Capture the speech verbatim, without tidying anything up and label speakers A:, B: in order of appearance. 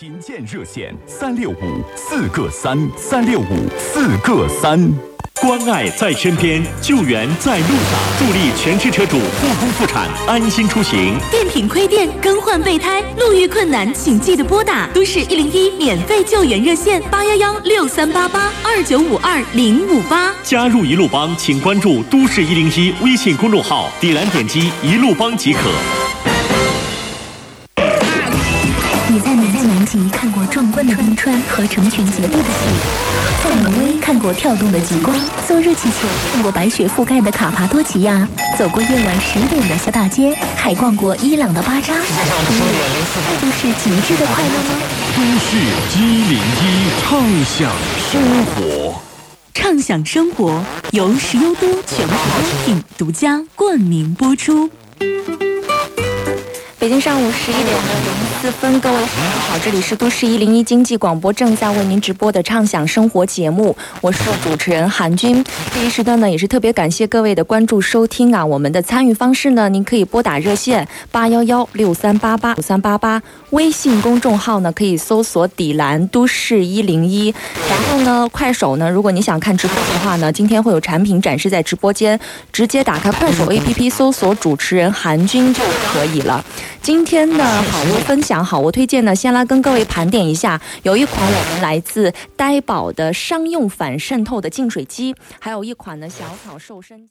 A: 品鉴热线三六五四个三三六五四个三。
B: 关爱在身边，救援在路上，助力全市车主复工复产，安心出行。
C: 电瓶亏电、更换备胎、路遇困难，请记得拨打都市一零一免费救援热线八幺幺六三八八二九五二零五八。
B: 加入一路帮，请关注都市一零一微信公众号，底栏点击一路帮即可。
C: 你在你在南极看过壮观的冰川和成群结队的雪，在挪威看过跳动的极光，坐热气球看过白雪覆盖的卡帕多奇亚，走过夜晚十点的小大街，还逛过伊朗的巴扎。都是极致的快乐吗？
A: 都市一零一畅享生活，
C: 畅享生活由石油都全国优品独家冠名播出。
D: 北京上午十一点的零四分，各位晚上好，这里是都市一零一经济广播正在为您直播的畅享生活节目，我是主持人韩君。这一时段呢，也是特别感谢各位的关注收听啊。我们的参与方式呢，您可以拨打热线八幺幺六三八八五三八八，微信公众号呢可以搜索底栏都市一零一，然后呢，快手呢，如果你想看直播的话呢，今天会有产品展示在直播间，直接打开快手 A P P 搜索主持人韩君就可以了。今天的好物分享、好物推荐呢，先来跟各位盘点一下，有一款我们来自呆宝的商用反渗透的净水机，还有一款呢小草瘦身。